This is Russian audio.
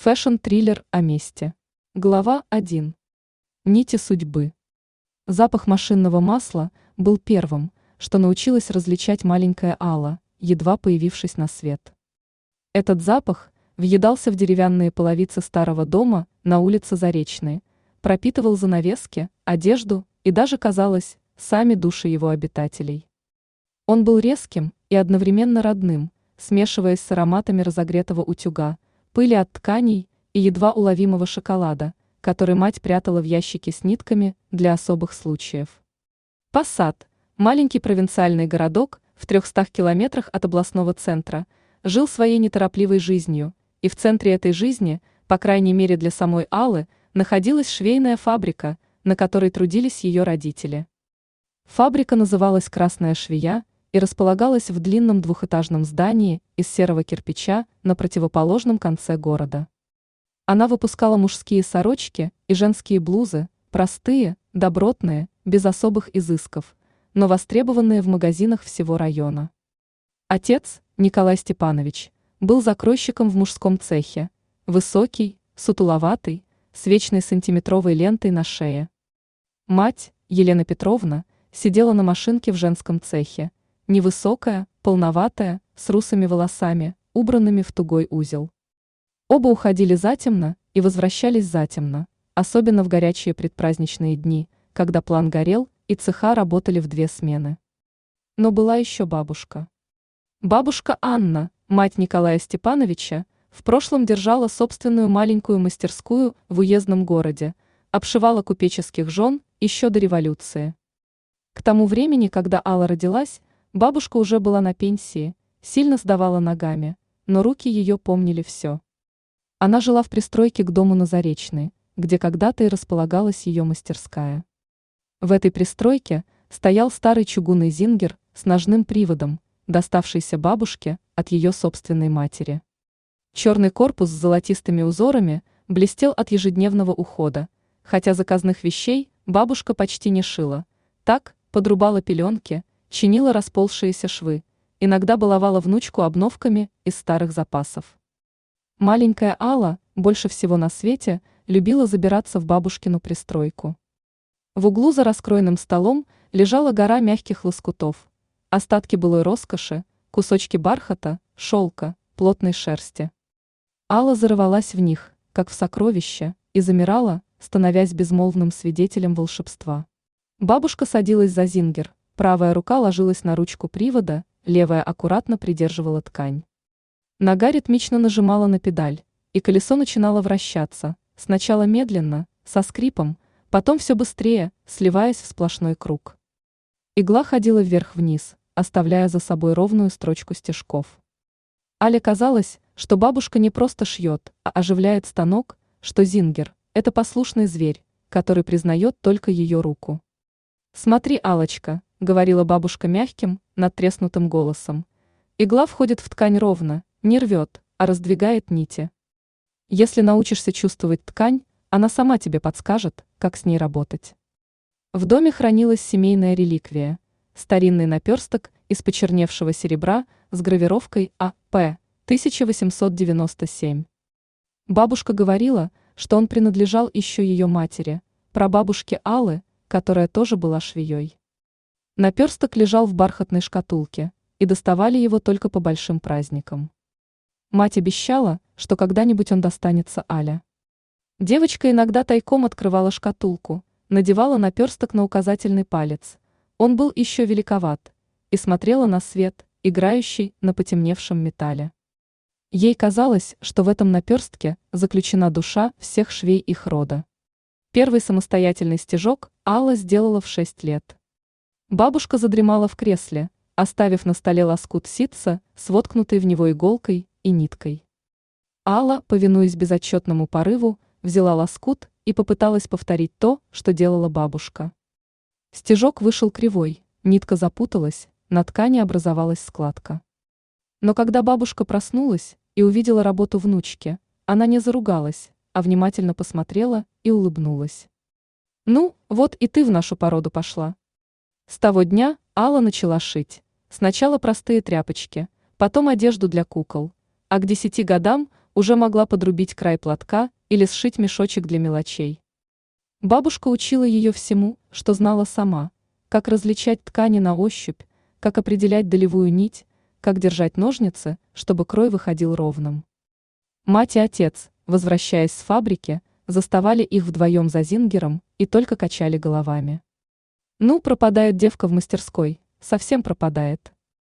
Фэшн-триллер о месте. Глава 1. Нити судьбы. Запах машинного масла был первым, что научилась различать маленькая Алла, едва появившись на свет. Этот запах въедался в деревянные половицы старого дома на улице Заречной, пропитывал занавески, одежду и даже, казалось, сами души его обитателей. Он был резким и одновременно родным, смешиваясь с ароматами разогретого утюга, пыли от тканей и едва уловимого шоколада, который мать прятала в ящике с нитками для особых случаев. Посад, маленький провинциальный городок в 300 километрах от областного центра, жил своей неторопливой жизнью, и в центре этой жизни, по крайней мере для самой Аллы, находилась швейная фабрика, на которой трудились ее родители. Фабрика называлась «Красная швея» и располагалась в длинном двухэтажном здании из серого кирпича на противоположном конце города. Она выпускала мужские сорочки и женские блузы, простые, добротные, без особых изысков, но востребованные в магазинах всего района. Отец, Николай Степанович, был закройщиком в мужском цехе, высокий, сутуловатый, с вечной сантиметровой лентой на шее. Мать, Елена Петровна, сидела на машинке в женском цехе, невысокая, полноватая, с русыми волосами, убранными в тугой узел. Оба уходили затемно и возвращались затемно, особенно в горячие предпраздничные дни, когда план горел и цеха работали в 2 смены. Но была еще бабушка. Бабушка Анна, мать Николая Степановича, в прошлом держала собственную маленькую мастерскую в уездном городе, обшивала купеческих жен еще до революции. К тому времени, когда Алла родилась, бабушка уже была на пенсии, сильно сдавала ногами, но руки ее помнили все. Она жила в пристройке к дому на Заречной, где когда-то и располагалась ее мастерская. В этой пристройке стоял старый чугунный зингер с ножным приводом, доставшийся бабушке от ее собственной матери. Черный корпус с золотистыми узорами блестел от ежедневного ухода, хотя заказных вещей бабушка почти не шила, так подрубала пеленки, чинила расползшиеся швы, иногда баловала внучку обновками из старых запасов. Маленькая Алла больше всего на свете любила забираться в бабушкину пристройку. В углу за раскроенным столом лежала гора мягких лоскутов, остатки былой роскоши, кусочки бархата, шелка, плотной шерсти. Алла зарывалась в них, как в сокровище, и замирала, становясь безмолвным свидетелем волшебства. Бабушка садилась за зингер, правая рука ложилась на ручку привода, левая аккуратно придерживала ткань. Нога ритмично нажимала на педаль, и колесо начинало вращаться, сначала медленно, со скрипом, потом все быстрее, сливаясь в сплошной круг. Игла ходила вверх-вниз, оставляя за собой ровную строчку стежков. Але казалось, что бабушка не просто шьет, а оживляет станок, что зингер – это послушный зверь, который признает только ее руку. «Смотри, Аллочка», – говорила бабушка мягким, надтреснутым голосом. «Игла входит в ткань ровно, не рвет, а раздвигает нити. Если научишься чувствовать ткань, она сама тебе подскажет, как с ней работать». В доме хранилась семейная реликвия – старинный наперсток из почерневшего серебра с гравировкой А.П. 1897. Бабушка говорила, что он принадлежал еще ее матери, прабабушке Аллы, которая тоже была швеей. Наперсток лежал в бархатной шкатулке, и доставали его только по большим праздникам. Мать обещала, что когда-нибудь он достанется Але. Девочка иногда тайком открывала шкатулку, надевала наперсток на указательный палец. Он был еще великоват, и смотрела на свет, играющий на потемневшем металле. Ей казалось, что в этом наперстке заключена душа всех швей их рода. Первый самостоятельный стежок Алла сделала в 6 лет. Бабушка задремала в кресле, оставив на столе лоскут ситца с воткнутой в него иголкой и ниткой. Алла, повинуясь безотчетному порыву, взяла лоскут и попыталась повторить то, что делала бабушка. Стежок вышел кривой, нитка запуталась, на ткани образовалась складка. Но когда бабушка проснулась и увидела работу внучки, она не заругалась, а внимательно посмотрела и улыбнулась. «Ну, вот и ты в нашу породу пошла». С того дня Алла начала шить. Сначала простые тряпочки, потом одежду для кукол, а к 10 годам уже могла подрубить край платка или сшить мешочек для мелочей. Бабушка учила ее всему, что знала сама, как различать ткани на ощупь, как определять долевую нить, как держать ножницы, чтобы крой выходил ровным. Мать и отец, возвращаясь с фабрики, заставали их вдвоем за зингером и только качали головами. Ну, пропадает девка в мастерской, совсем пропадает.